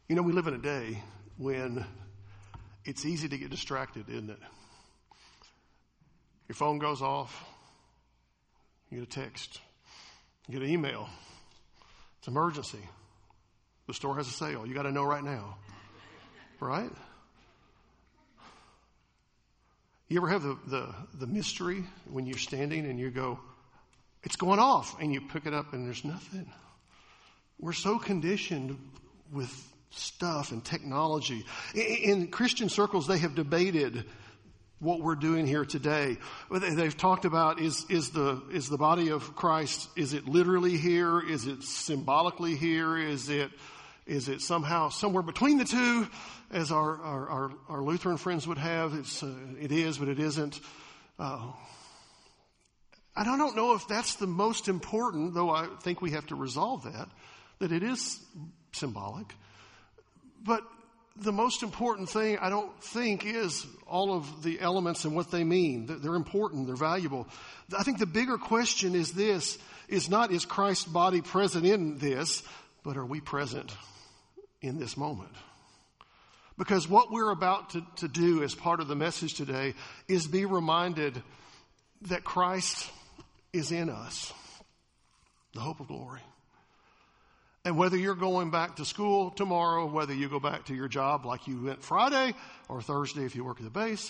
You know, we live in a day when it's easy to get distracted, isn't it? Your phone goes off, you get a text, you get an email. It's an emergency. The store has a sale. You got to know right now, right? You ever have the mystery when you're standing and you go, it's going off, and you pick it up and there's nothing? We're so conditioned with stuff and technology. In Christian circles, they have debated what we're doing here today. They've talked about is the body of Christ, is it literally here? Is it symbolically here? Is it somehow somewhere between the two, as our Lutheran friends would have? It is, but it isn't. I don't know if that's the most important, though I think we have to resolve that it is symbolic. But the most important thing, I don't think, is all of the elements and what they mean. They're important. They're valuable. I think the bigger question is this, is not is Christ's body present in this, but are we present in this moment? Because what we're about to do as part of the message today is be reminded that Christ is in us, the hope of glory. And whether you're going back to school tomorrow, whether you go back to your job like you went Friday or Thursday if you work at the base,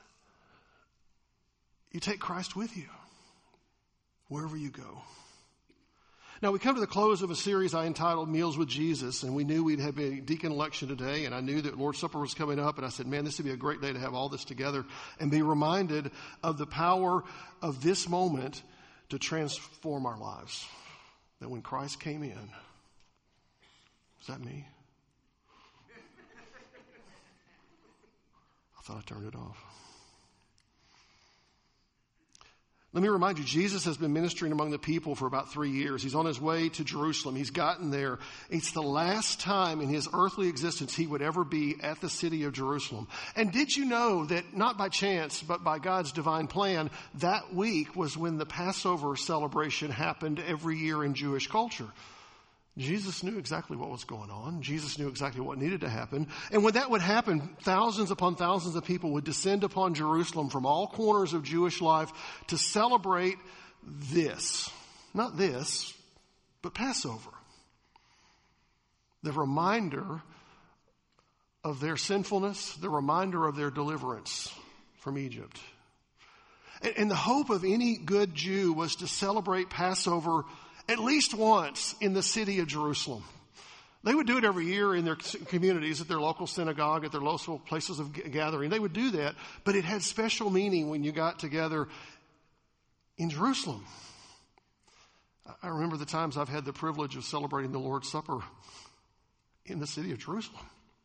you take Christ with you wherever you go. Now, we come to the close of a series I entitled Meals with Jesus, and we knew we'd have a deacon election today, and I knew that Lord's Supper was coming up, and I said, man, this would be a great day to have all this together and be reminded of the power of this moment to transform our lives. That when Christ came in, is that me? I thought I turned it off. Let me remind you, Jesus has been ministering among the people for about 3 years. He's on his way to Jerusalem. He's gotten there. It's the last time in his earthly existence he would ever be at the city of Jerusalem. And did you know that not by chance, but by God's divine plan, that week was when the Passover celebration happened every year in Jewish culture? Jesus knew exactly what was going on. Jesus knew exactly what needed to happen. And when that would happen, thousands upon thousands of people would descend upon Jerusalem from all corners of Jewish life to celebrate this. Not this, but Passover. The reminder of their sinfulness, the reminder of their deliverance from Egypt. And the hope of any good Jew was to celebrate Passover at least once in the city of Jerusalem. They would do it every year in their communities, at their local synagogue, at their local places of gathering. They would do that, but it had special meaning when you got together in Jerusalem. I remember the times I've had the privilege of celebrating the Lord's Supper in the city of Jerusalem.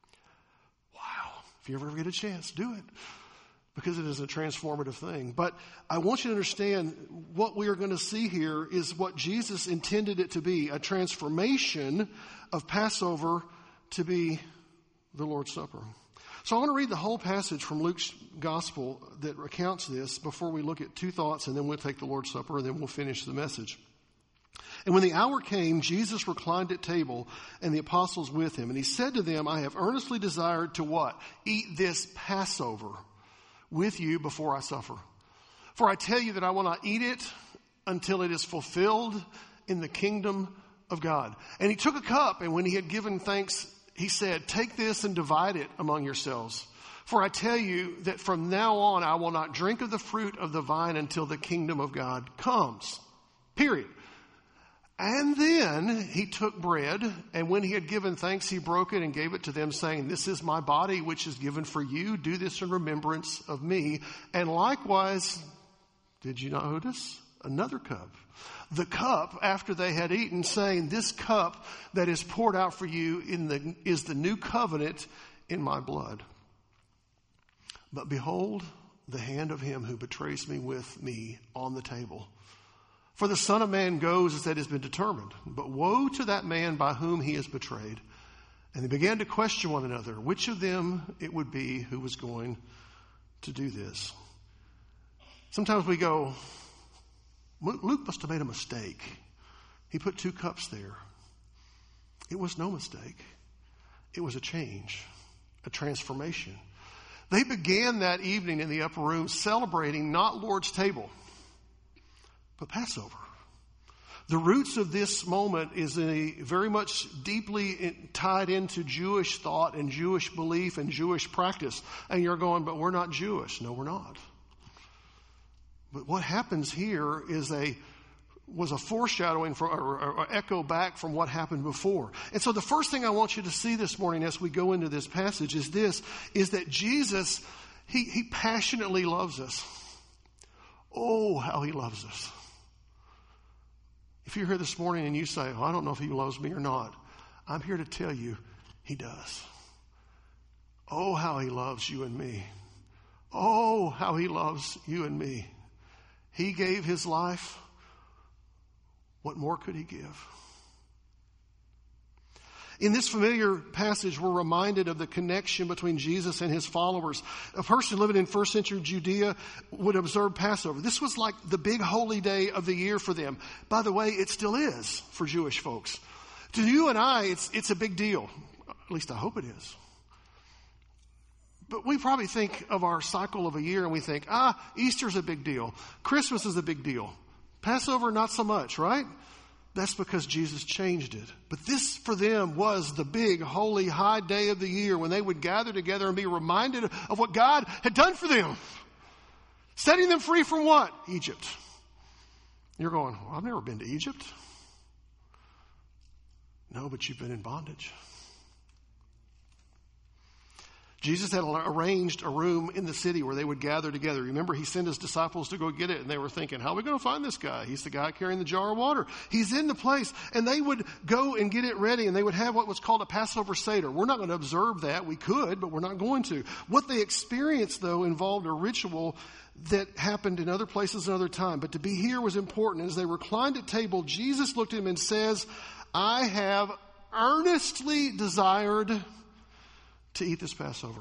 Wow. If you ever get a chance, do it. Because it is a transformative thing. But I want you to understand what we are going to see here is what Jesus intended it to be, a transformation of Passover to be the Lord's Supper. So I want to read the whole passage from Luke's gospel that recounts this before we look at two thoughts, and then we'll take the Lord's Supper, and then we'll finish the message. And when the hour came, Jesus reclined at table, and the apostles with him. And he said to them, I have earnestly desired to what? Eat this Passover with you before I suffer. For I tell you that I will not eat it until it is fulfilled in the kingdom of God. And he took a cup, and when he had given thanks, he said, take this and divide it among yourselves. For I tell you that from now on I will not drink of the fruit of the vine until the kingdom of God comes. Period. And then he took bread, and when he had given thanks, he broke it and gave it to them, saying, this is my body, which is given for you. Do this in remembrance of me. And likewise, did you not notice? Another cup. The cup after they had eaten, saying, this cup that is poured out for you is the new covenant in my blood. But behold, the hand of him who betrays me with me on the table. For the Son of Man goes as that has been determined. But woe to that man by whom he is betrayed. And they began to question one another, which of them it would be who was going to do this. Sometimes we go, Luke must have made a mistake. He put 2 cups there. It was no mistake. it was a change, a transformation. They began that evening in the upper room celebrating not Lord's table, but Passover. The roots of this moment is very much deeply tied into Jewish thought and Jewish belief and Jewish practice. And you're going, but we're not Jewish. No, we're not. But what happens here was a foreshadowing or echo back from what happened before. And so the first thing I want you to see this morning as we go into this passage is that Jesus, he passionately loves us. Oh, how he loves us. If you're here this morning and you say, I don't know if he loves me or not, I'm here to tell you he does. Oh, how he loves you and me. Oh, how he loves you and me. He gave his life. What more could he give? In this familiar passage, we're reminded of the connection between Jesus and his followers. A person living in first century Judea would observe Passover. This was like the big holy day of the year for them. By the way, it still is for Jewish folks. To you and I, it's a big deal. At least I hope it is. But we probably think of our cycle of a year and we think, Easter's a big deal. Christmas is a big deal. Passover, not so much, right? That's because Jesus changed it. But this for them was the big, holy, high day of the year when they would gather together and be reminded of what God had done for them. Setting them free from what? Egypt. You're going, well, I've never been to Egypt. No, but you've been in bondage. Jesus had arranged a room in the city where they would gather together. Remember, he sent his disciples to go get it, and they were thinking, how are we going to find this guy? He's the guy carrying the jar of water. He's in the place. And they would go and get it ready, and they would have what was called a Passover Seder. We're not going to observe that. We could, but we're not going to. What they experienced, though, involved a ritual that happened in other places another time. But to be here was important. As they reclined at table, Jesus looked at him and says, I have earnestly desired to eat this Passover.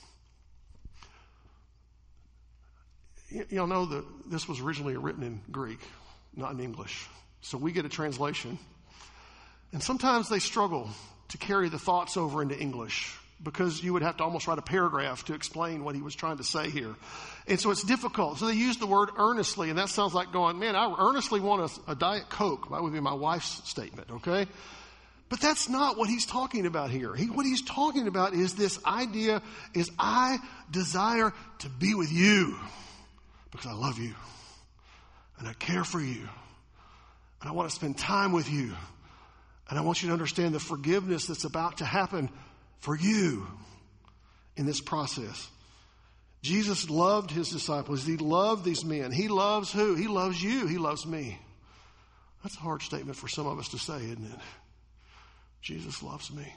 Y'all know that this was originally written in Greek, not in English. So we get a translation. And sometimes they struggle to carry the thoughts over into English because you would have to almost write a paragraph to explain what he was trying to say here. And so it's difficult. So they use the word earnestly, and that sounds like going, man, I earnestly want a Diet Coke. That would be my wife's statement, okay? But that's not what he's talking about here. What he's talking about is this idea is I desire to be with you because I love you and I care for you and I want to spend time with you and I want you to understand the forgiveness that's about to happen for you in this process. Jesus loved his disciples. He loved these men. He loves who? He loves you. He loves me. That's a hard statement for some of us to say, isn't it? Jesus loves me.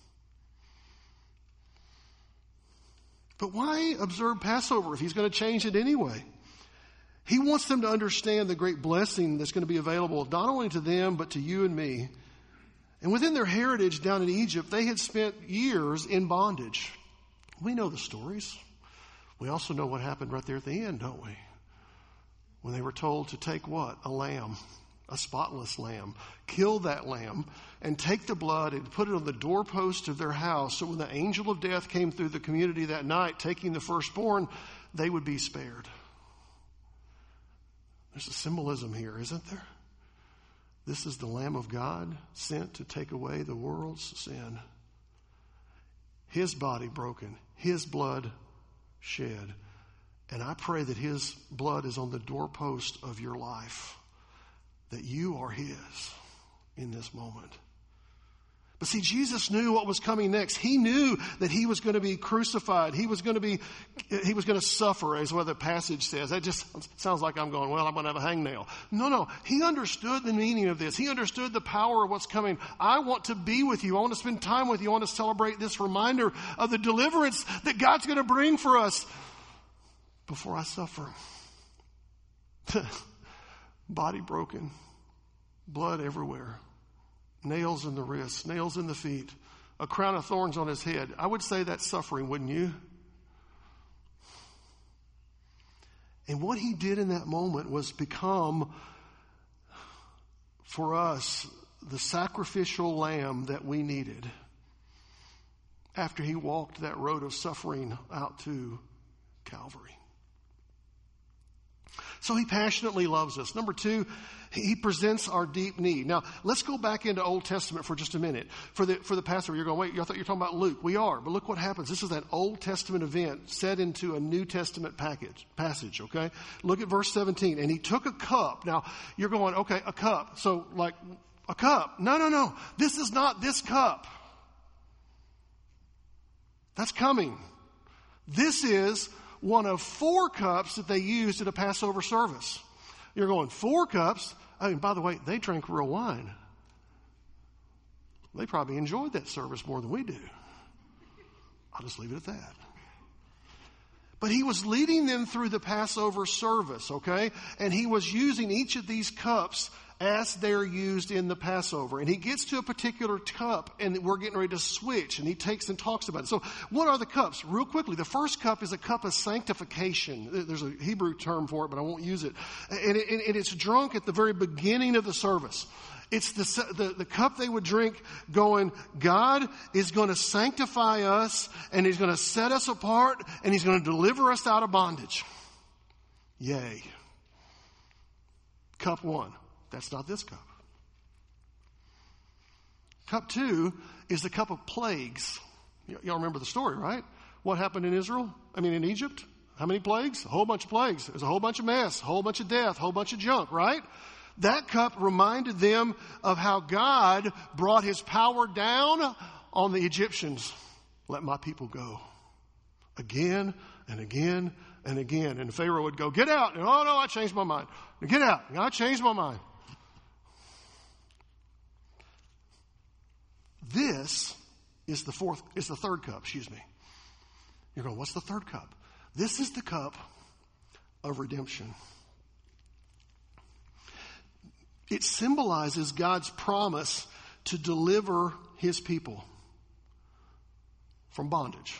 But why observe Passover if he's going to change it anyway? He wants them to understand the great blessing that's going to be available not only to them, but to you and me. And within their heritage down in Egypt, they had spent years in bondage. We know the stories. We also know what happened right there at the end, don't we? When they were told to take what? A lamb. A spotless lamb. Kill that lamb and take the blood and put it on the doorpost of their house so when the angel of death came through the community that night taking the firstborn, they would be spared. There's a symbolism here, isn't there? This is the Lamb of God sent to take away the world's sin. His body broken, his blood shed. And I pray that his blood is on the doorpost of your life. That you are his in this moment. But see, Jesus knew what was coming next. He knew that he was going to be crucified. He was going to suffer, as what the passage says. That just sounds like I'm going, well, I'm going to have a hangnail. No. He understood the meaning of this. He understood the power of what's coming. I want to be with you. I want to spend time with you. I want to celebrate this reminder of the deliverance that God's going to bring for us before I suffer. Body broken, blood everywhere, nails in the wrists, nails in the feet, a crown of thorns on his head. I would say that's suffering, wouldn't you? And what he did in that moment was become, for us, the sacrificial lamb that we needed. after he walked that road of suffering out to Calvary. So he passionately loves us. Number two, he presents our deep need. Now, let's go back into Old Testament for just a minute. For the Passover, you're going, wait, I thought you were talking about Luke. We are, but look what happens. This is that Old Testament event set into a New Testament passage, okay? Look at verse 17. And he took a cup. Now, you're going, okay, a cup. So, like, a cup. No. This is not this cup. That's coming. This is one of 4 cups that they used at a Passover service. You're going, 4 cups? I mean, by the way, they drank real wine. They probably enjoyed that service more than we do. I'll just leave it at that. But he was leading them through the Passover service, okay? And he was using each of these cups as they're used in the Passover. And he gets to a particular cup, and we're getting ready to switch, and he takes and talks about it. So what are the cups? Real quickly, the first cup is a cup of sanctification. There's a Hebrew term for it, but I won't use it. And it's drunk at the very beginning of the service. It's the cup they would drink going, God is going to sanctify us, and he's going to set us apart, and he's going to deliver us out of bondage. Yay. Cup 1. That's not this cup. Cup 2 is the cup of plagues. Y'all remember the story, right? What happened in in Egypt? How many plagues? A whole bunch of plagues. There's a whole bunch of mess, a whole bunch of death, a whole bunch of junk, right? That cup reminded them of how God brought his power down on the Egyptians. Let my people go. Again and again and again. And Pharaoh would go, get out. And, oh, no, I changed my mind. Get out. I changed my mind. This is the third cup, You're going, what's the third cup? This is the cup of redemption. It symbolizes God's promise to deliver his people from bondage.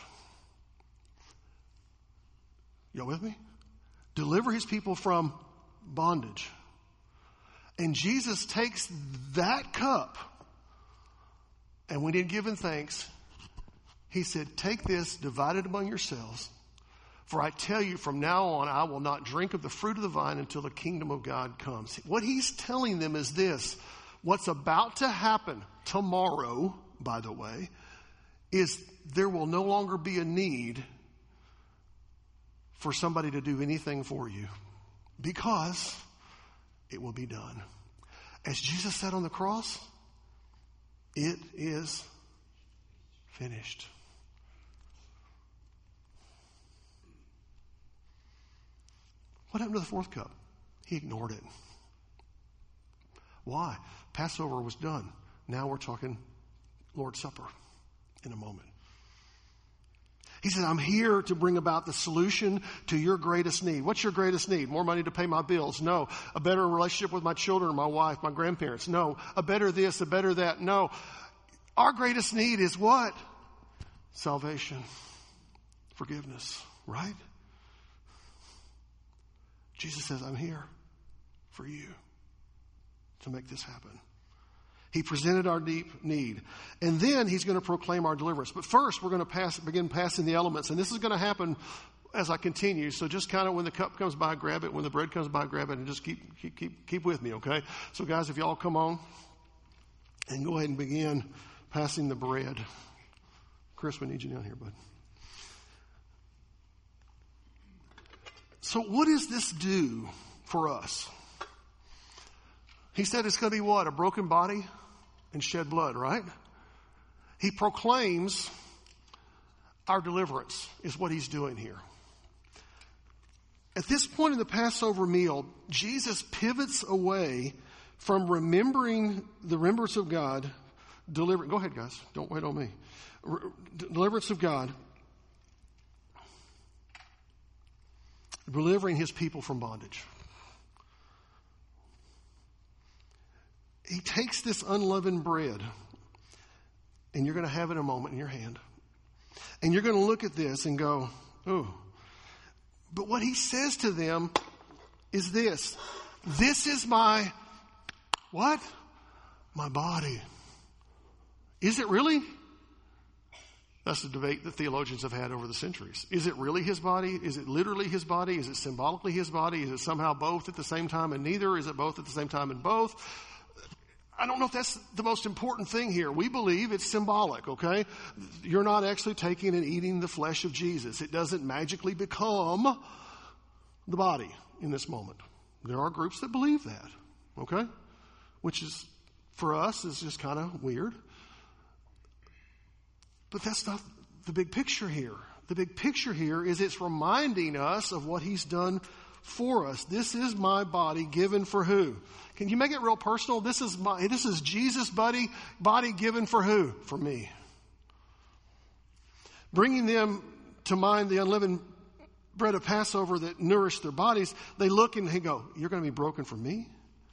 Y'all with me? Deliver his people from bondage. And Jesus takes that cup, and when he had given thanks, he said, take this, divide it among yourselves. For I tell you, from now on, I will not drink of the fruit of the vine until the kingdom of God comes. What he's telling them is this. What's about to happen tomorrow, by the way, is there will no longer be a need for somebody to do anything for you, because it will be done. As Jesus said on the cross, it is finished. What happened to the fourth cup? He ignored it. Why? Passover was done. Now we're talking Lord's Supper in a moment. He said, I'm here to bring about the solution to your greatest need. What's your greatest need? More money to pay my bills? No. A better relationship with my children, my wife, my grandparents? No. A better this, a better that? No. Our greatest need is what? Salvation. Forgiveness. Right? Jesus says, I'm here for you to make this happen. He presented our deep need. And then he's going to proclaim our deliverance. But first, we're going to begin passing the elements. And this is going to happen as I continue. So just kind of when the cup comes by, grab it. When the bread comes by, grab it. And just keep with me, okay? So guys, if y'all come on and go ahead and begin passing the bread. Chris, we need you down here, bud. So what does this do for us? He said it's going to be what? A broken body and shed blood, right? He proclaims our deliverance is what he's doing here. At this point in the Passover meal, Jesus pivots away from remembering the remembrance of God, go ahead, guys. Don't wait on me. Deliverance of God, delivering his people from bondage. He takes this unleavened bread, and you're going to have it in a moment in your hand. And you're going to look at this and go, oh. But what he says to them is this. This is my, what? My body. Is it really? That's the debate that theologians have had over the centuries. Is it really his body? Is it literally his body? Is it symbolically his body? Is it somehow both at the same time and neither? Is it both at the same time and both? I don't know if that's the most important thing here. We believe it's symbolic, okay? You're not actually taking and eating the flesh of Jesus. It doesn't magically become the body in this moment. There are groups that believe that, okay? Which is, for us, is just kind of weird. But that's not the big picture here. The big picture here is it's reminding us of what he's done for us. This is my body given for who? Can you make it real personal? This is Jesus' body given for who? For me. Bringing them to mind the unleavened bread of Passover that nourished their bodies, they look and they go, you're going to be broken for me?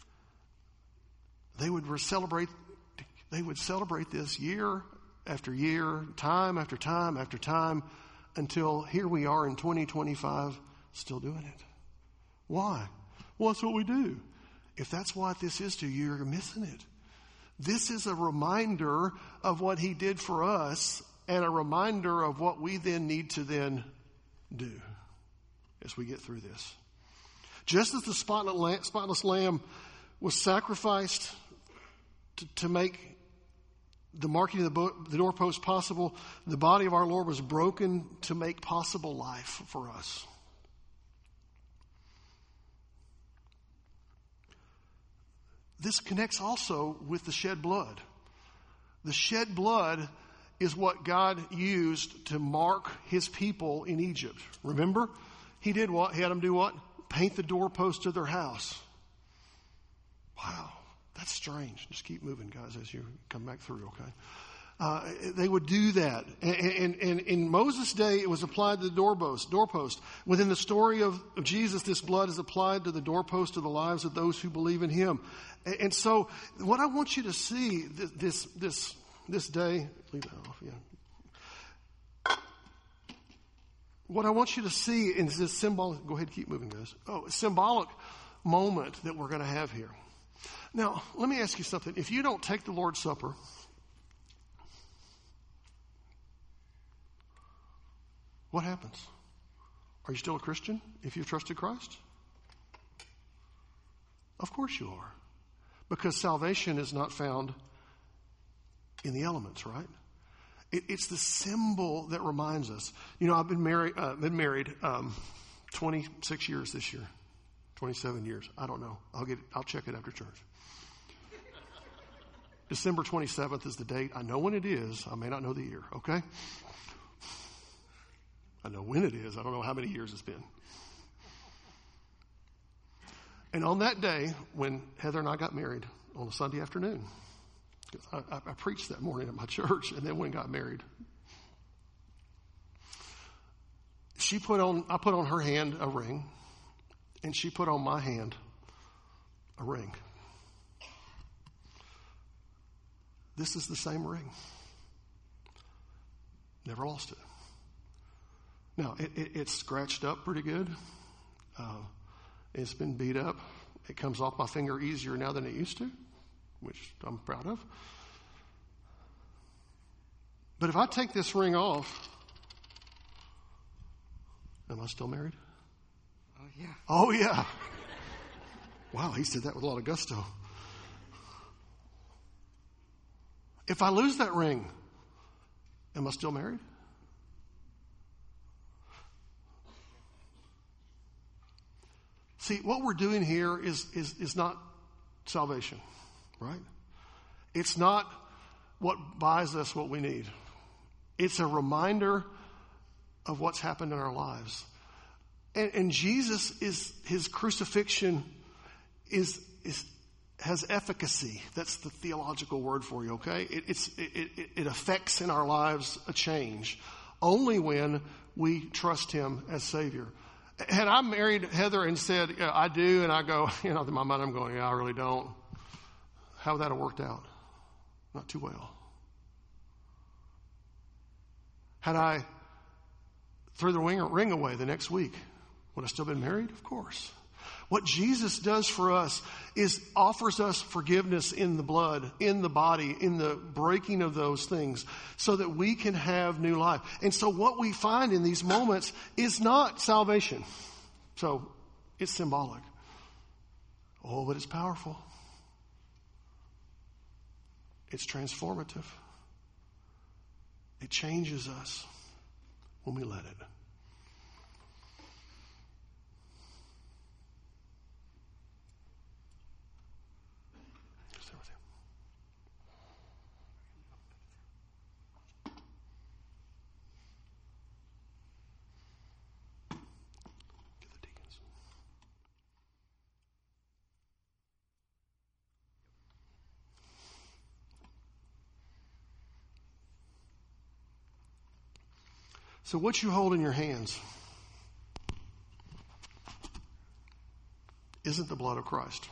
They would celebrate this year after year, time after time after time, until here we are in 2025 still doing it. Why? Well, that's what we do. If that's what this is to you, you're missing it. This is a reminder of what he did for us and a reminder of what we then need to then do as we get through this. Just as the spotless lamb was sacrificed to make the marking of the doorpost possible, the body of our Lord was broken to make possible life for us. This connects also with the shed blood. The shed blood is what God used to mark his people in Egypt. Remember? He did what? He had them do what? Paint the doorpost of their house. Wow. That's strange. Just keep moving, guys, as you come back through, okay? They would do that. And in Moses' day, it was applied to the doorpost. Within the story of Jesus, this blood is applied to the doorpost of the lives of those who believe in him. And so what I want you to see this day, leave that off, yeah. What I want you to see is this symbolic, go ahead, keep moving, guys. Symbolic moment that we're going to have here. Now, let me ask you something. If you don't take the Lord's Supper, what happens? Are you still a Christian if you've trusted Christ? Of course you are. Because salvation is not found in the elements, right? It's the symbol that reminds us. You know, I've been married 26 years this year. 27 years. I don't know. I'll check it after church. December 27th is the date. I know when it is. I may not know the year, okay? I know when it is. I don't know how many years it's been. And on that day, when Heather and I got married on a Sunday afternoon, I preached that morning at my church and then went and got married. I put on her hand a ring, and she put on my hand a ring. This is the same ring. Never lost it. Now, it's scratched up pretty good. It's been beat up. It comes off my finger easier now than it used to, which I'm proud of. But if I take this ring off, am I still married? Oh, yeah. Oh, yeah. Wow, he said that with a lot of gusto. If I lose that ring, am I still married? See, what we're doing here is not salvation, right? It's not what buys us what we need. It's a reminder of what's happened in our lives. And Jesus his crucifixion has efficacy. That's the theological word for you, okay? It affects in our lives a change only when we trust him as Savior. Had I married Heather and said, yeah, I do, and I go, in my mind I'm going, yeah, I really don't. How would that have worked out? Not too well. Had I threw the ring away the next week, would I still been married? Of course. What Jesus does for us is offers us forgiveness in the blood, in the body, in the breaking of those things so that we can have new life. And so what we find in these moments is not salvation. So it's symbolic. Oh, but it's powerful. It's transformative. It changes us when we let it. So what you hold in your hands isn't the blood of Christ.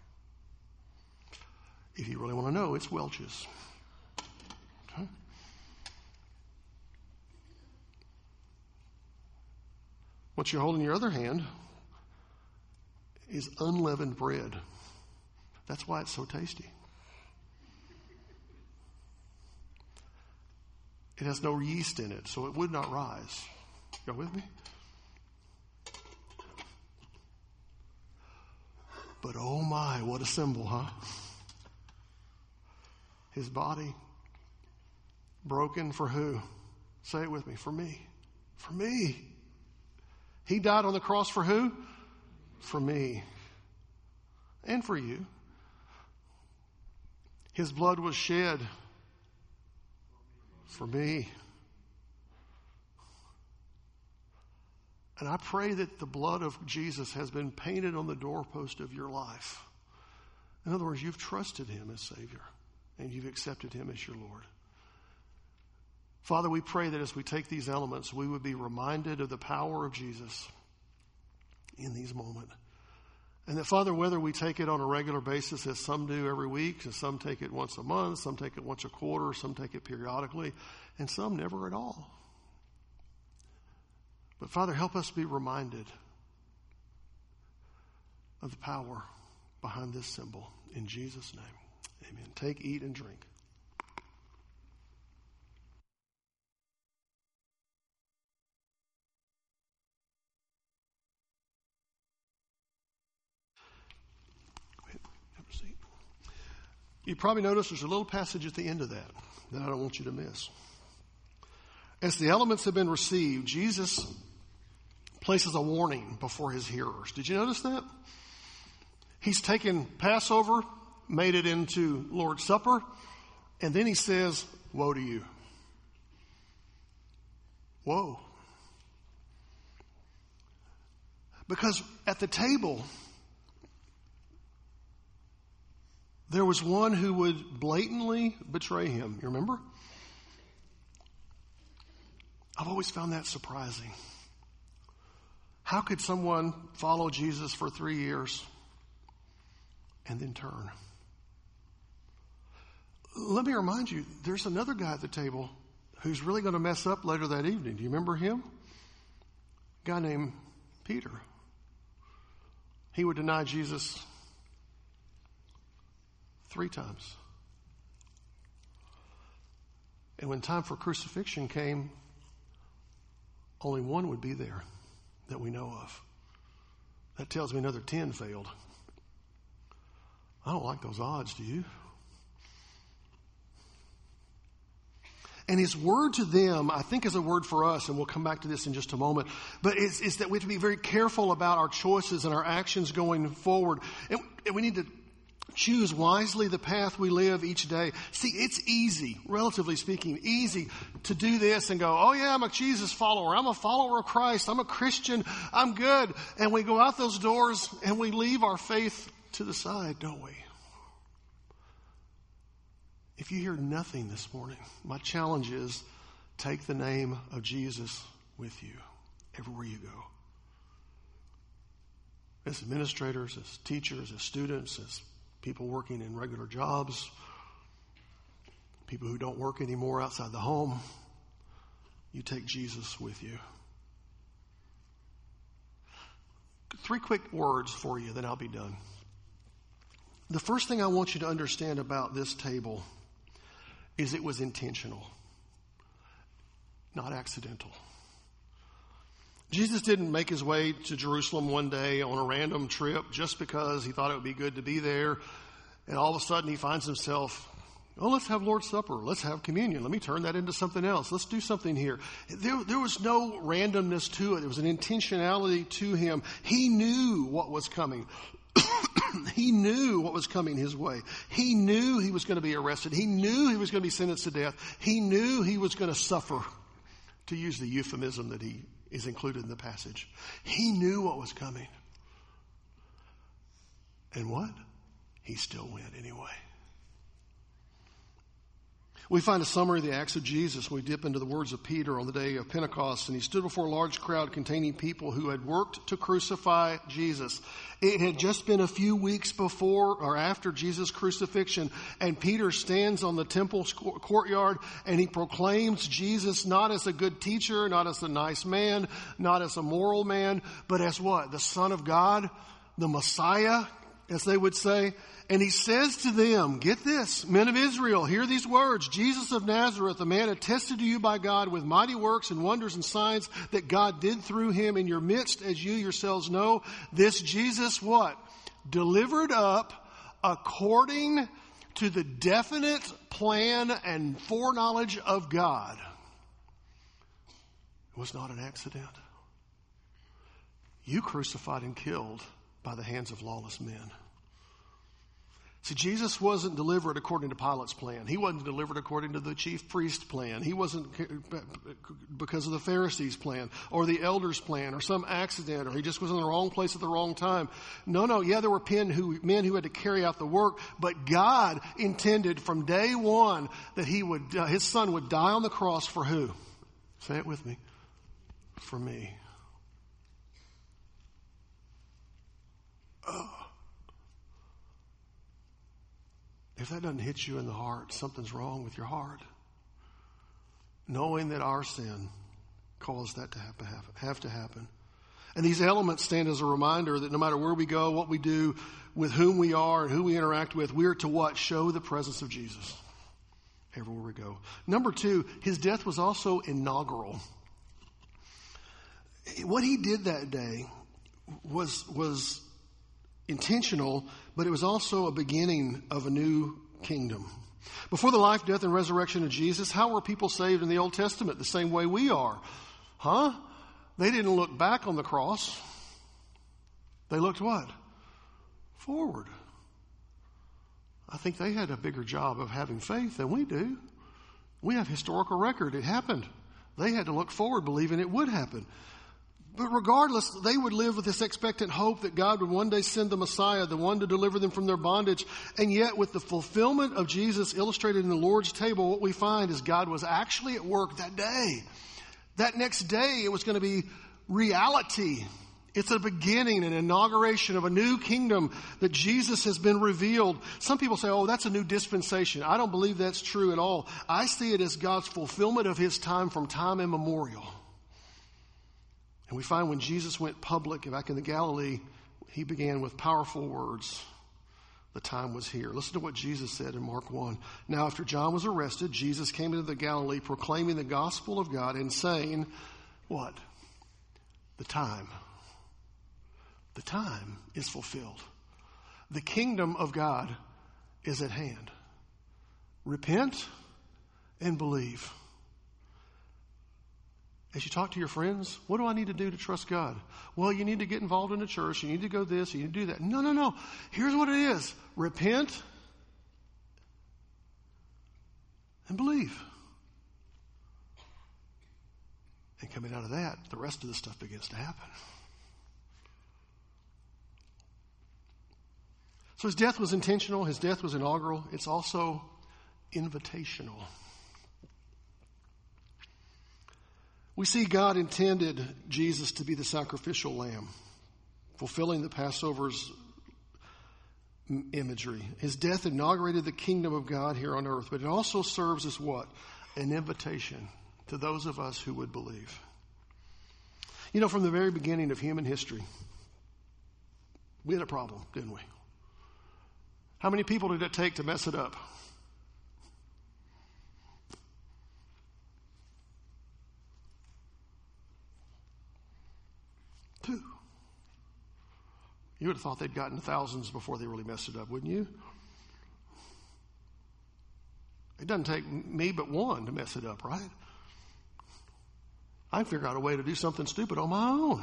If you really want to know, it's Welch's. Okay? What you hold in your other hand is unleavened bread. That's why it's so tasty. It has no yeast in it, so it would not rise. Go with me? But oh my, what a symbol, huh? His body broken for who? Say it with me. For me. For me. He died on the cross for who? For me. And for you. His blood was shed for me. And I pray that the blood of Jesus has been painted on the doorpost of your life. In other words, you've trusted him as Savior and you've accepted him as your Lord. Father, we pray that as we take these elements, we would be reminded of the power of Jesus in these moments. And that, Father, whether we take it on a regular basis, as some do every week, and some take it once a month, some take it once a quarter, some take it periodically, and some never at all. But, Father, help us be reminded of the power behind this symbol. In Jesus' name, amen. Take, eat, and drink. You probably noticed there's a little passage at the end of that I don't want you to miss. As the elements have been received, Jesus places a warning before his hearers. Did you notice that? He's taken Passover, made it into Lord's Supper, and then he says, woe to you. Woe. Because at the table, there was one who would blatantly betray him. You remember? I've always found that surprising. How could someone follow Jesus for 3 years and then turn? Let me remind you, there's another guy at the table who's really going to mess up later that evening. Do you remember him? A guy named Peter. He would deny Jesus 3 times. And when time for crucifixion came, only one would be there that we know of. That tells me another 10 failed. I don't like those odds, do you? And his word to them, I think, is a word for us, and we'll come back to this in just a moment. But it's that we have to be very careful about our choices and our actions going forward. And we need to choose wisely the path we live each day. See, it's easy, relatively speaking, easy to do this and go, oh yeah, I'm a Jesus follower. I'm a follower of Christ. I'm a Christian. I'm good. And we go out those doors and we leave our faith to the side, don't we? If you hear nothing this morning, my challenge is take the name of Jesus with you everywhere you go. As administrators, as teachers, as students, as people working in regular jobs, people who don't work anymore outside the home, you take Jesus with you. 3 quick words for you, then I'll be done. The first thing I want you to understand about this table is it was intentional, not accidental. Jesus didn't make his way to Jerusalem one day on a random trip just because he thought it would be good to be there. And all of a sudden he finds himself, oh, let's have Lord's Supper. Let's have communion. Let me turn that into something else. Let's do something here. There was no randomness to it. There was an intentionality to him. He knew what was coming. He knew what was coming his way. He knew he was going to be arrested. He knew he was going to be sentenced to death. He knew he was going to suffer, to use the euphemism that is included in the passage. He knew what was coming. And what? He still went anyway. We find a summary of the Acts of Jesus when we dip into the words of Peter on the day of Pentecost. And he stood before a large crowd containing people who had worked to crucify Jesus. It had just been a few weeks before or after Jesus' crucifixion. And Peter stands on the temple courtyard and he proclaims Jesus not as a good teacher, not as a nice man, not as a moral man, but as what? The Son of God, the Messiah, as they would say. And he says to them, get this, men of Israel, hear these words. Jesus of Nazareth, a man attested to you by God with mighty works and wonders and signs that God did through him in your midst, as you yourselves know. This Jesus, what? Delivered up according to the definite plan and foreknowledge of God. It was not an accident. You crucified and killed by the hands of lawless men. See, Jesus wasn't delivered according to Pilate's plan. He wasn't delivered according to the chief priest plan. He wasn't because of the Pharisees' plan or the elders' plan or some accident, or he just was in the wrong place at the wrong time. No. Yeah, there were men who had to carry out the work, but God intended from day one that his son would die on the cross for who? Say it with me. For me. If that doesn't hit you in the heart, something's wrong with your heart. Knowing that our sin caused that to have to happen. And these elements stand as a reminder that no matter where we go, what we do, with whom we are and who we interact with, we are to what? Show the presence of Jesus everywhere we go. Number 2, his death was also inaugural. What he did that day was intentional, but it was also a beginning of a new kingdom. Before the life, death, and resurrection of Jesus, how were people saved in the Old Testament? The same way we are. They didn't look back on the cross. They looked what? Forward. I think they had a bigger job of having faith than we do. We have historical record. It happened. They had to look forward, believing it would happen. But regardless, they would live with this expectant hope that God would one day send the Messiah, the one to deliver them from their bondage. And yet, with the fulfillment of Jesus illustrated in the Lord's table, what we find is God was actually at work that day. That next day, it was going to be reality. It's a beginning, an inauguration of a new kingdom that Jesus has been revealed. Some people say, oh, that's a new dispensation. I don't believe that's true at all. I see it as God's fulfillment of his time from time immemorial. And we find when Jesus went public back in the Galilee, he began with powerful words. The time was here. Listen to what Jesus said in Mark 1. Now, after John was arrested, Jesus came into the Galilee proclaiming the gospel of God and saying, what? The time is fulfilled. The kingdom of God is at hand. Repent and believe. As you talk to your friends, what do I need to do to trust God? Well, you need to get involved in a church. You need to go this. You need to do that. No. Here's what it is. Repent and believe. And coming out of that, the rest of the stuff begins to happen. So his death was intentional. His death was inaugural. It's also invitational. We see God intended Jesus to be the sacrificial lamb, fulfilling the Passover's imagery. His death inaugurated the kingdom of God here on earth, but it also serves as what? An invitation to those of us who would believe. You know, from the very beginning of human history, We had a problem, didn't we? How many people did it take to mess it up? Two. You would have thought they'd gotten thousands before they really messed it up, wouldn't you? It doesn't take me but one to mess it up, right? I figure out a way to do something stupid on my own.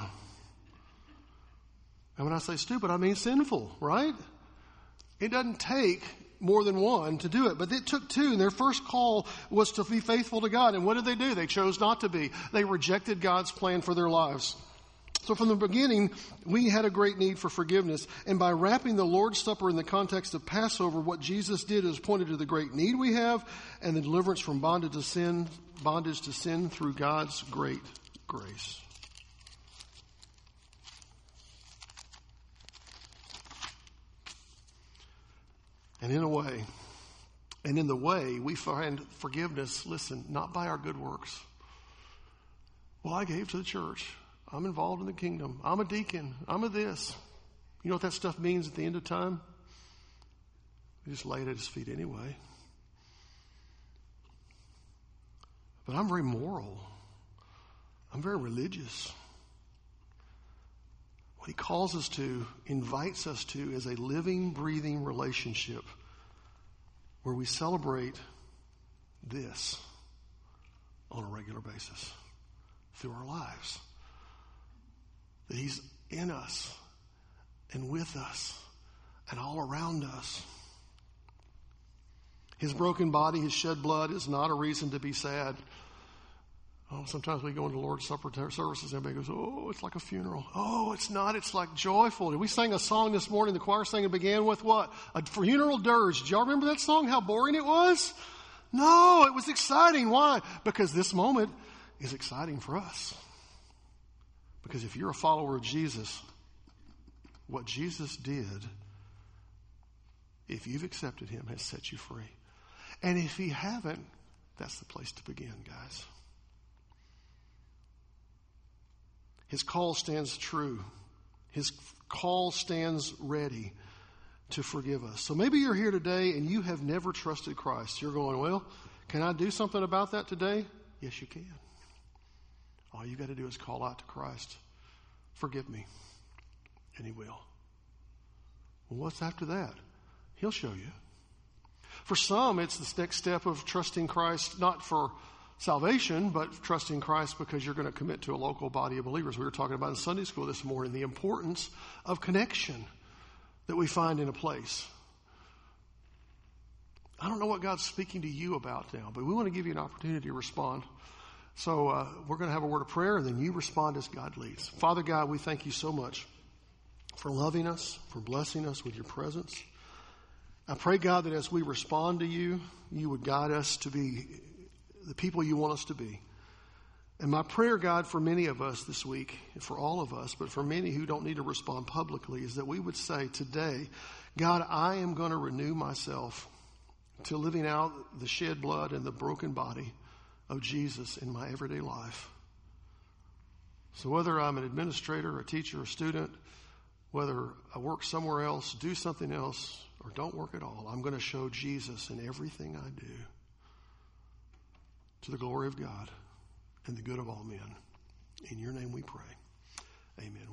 And when I say stupid, I mean sinful, right? It doesn't take more than one to do it. But it took two, and their first call was to be faithful to God. And what did they do? They chose not to be. They rejected God's plan for their lives. So from the beginning, we had a great need for forgiveness. And by wrapping the Lord's Supper in the context of Passover, what Jesus did is pointed to the great need we have and the deliverance from bondage to sin through God's great grace. And in the way, we find forgiveness, listen, not by our good works. Well, I gave to the church. I'm involved in the kingdom. I'm a deacon. I'm a this. You know what that stuff means at the end of time? We just lay it at his feet anyway. But I'm very moral. I'm very religious. What he calls us to, invites us to, is a living, breathing relationship where we celebrate this on a regular basis through our lives. That he's in us and with us and all around us. His broken body, his shed blood is not a reason to be sad. Oh, sometimes we go into Lord's Supper services and everybody goes, oh, it's like a funeral. Oh, it's not. It's like joyful. We sang a song this morning. The choir sang and began with what? A funeral dirge. Did y'all remember that song? How boring it was? No, it was exciting. Why? Because this moment is exciting for us. Because if you're a follower of Jesus, what Jesus did, if you've accepted him, has set you free. And if you haven't, that's the place to begin, guys. His call stands true. His call stands ready to forgive us. So maybe you're here today and you have never trusted Christ. You're going, well, can I do something about that today? Yes, you can. All you got to do is call out to Christ. Forgive me. And he will. Well, what's after that? He'll show you. For some, it's the next step of trusting Christ, not for salvation, but trusting Christ because you're going to commit to a local body of believers. We were talking about in Sunday school this morning the importance of connection that we find in a place. I don't know what God's speaking to you about now, but we want to give you an opportunity to respond. So we're going to have a word of prayer, and then you respond as God leads. Father God, we thank you so much for loving us, for blessing us with your presence. I pray, God, that as we respond to you, you would guide us to be the people you want us to be. And my prayer, God, for many of us this week, for all of us, but for many who don't need to respond publicly, is that we would say today, God, I am going to renew myself to living out the shed blood and the broken body of Jesus in my everyday life. So whether I'm an administrator, a teacher, a student, whether I work somewhere else, do something else, or don't work at all, I'm going to show Jesus in everything I do to the glory of God and the good of all men. In your name we pray. Amen.